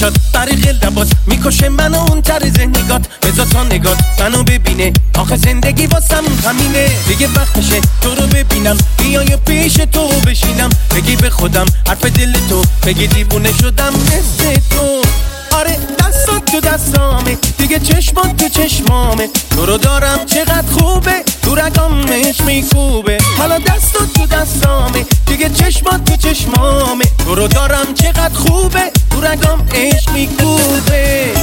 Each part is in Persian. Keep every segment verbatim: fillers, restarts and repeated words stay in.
چشات طریق لبات میکشه منو اون طرز نگات بذار تا نگات منو ببینه آخه زندگی واسم همینه دیگه وقتشه تو رو ببینم بیای پیش تو بشینم بگی به خودم حرف دل تو بگی دیوونه شدم مثل تو آره دستات تو دستامه دیگه چشمات تو چشمامه تو رو دارم چقدر خوبه تو رگامش میکوبه حالا دستات تو دستامه دیگه چشمات تو چشمامه تو رو دارم چقدر خوبه تو رگام عشق میکوبه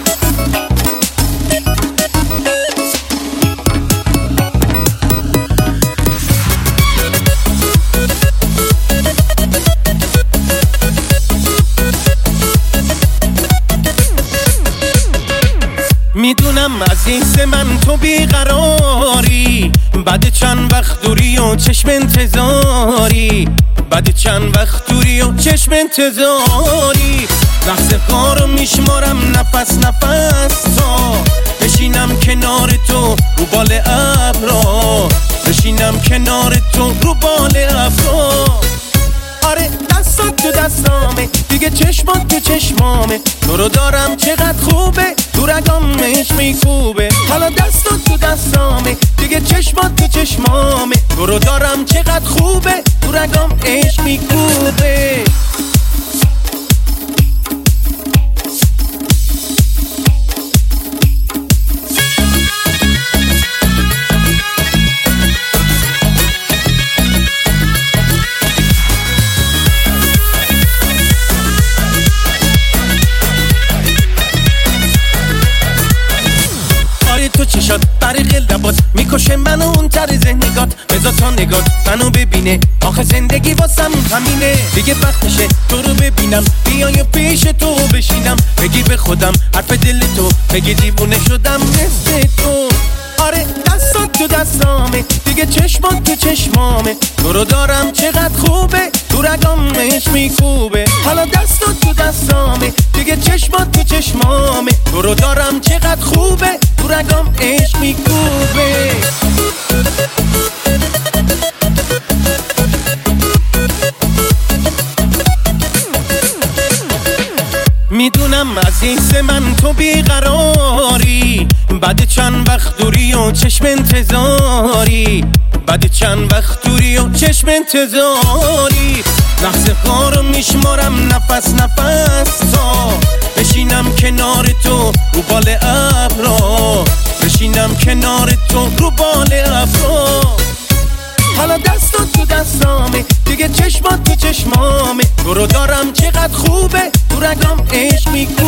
میدونم عزیز من تو بیقراری بعد چند وقت دوری و چشم انتظاری بعد چند وقت دوری و چشم انتظاری لحظه ها رو میشمارم نفس نفس تا بشینم کنار تو رو بال ابرا بشینم کنار تو رو بال ابرا آره دستات تو دستامه دیگه چشمات تو چشمامه تو رو دارم چقدر خوبه تو رگامش میکوبه حالا دستات تو دستامه دیگه چشمات تو چشمامه تو رو دارم چقدر خوبه تو رگام عشق میکوبه تو چشات طریق لبات میکشه منو اون طرز نگات بذار تا نگات منو ببینه آخه زندگی واسم همینه دیگه وقتشه تو رو ببینم بیای پیش تو بشینم بگی به خودم حرف دل تو بگی دیوونه شدم مثل تو آره دستات تو دستامه دیگه چشمات تو چشمامه تو رو دارم چقدر خوبه تو رگامش میکوبه حالا دستات تو دستامه دیگه چشمات تو چشمامه تو رو دارم چقدر خوبه تو رگام عشق میکوبه میدونم عزیز من تو بیقراری بعد چند وقت دوری و چشم انتظاری بعد چند وقت دوری و چشم انتظاری لحظه ها رو میشمارم نفس نفس تا بشینم کنار تو رو بال ابرا بشینم کنار تو رو بال ابرا حالا دستات تو دستامه دیگه چشمات تو چشمامه تو رو دارم چقدر خوبه تو رگام عشق میکنه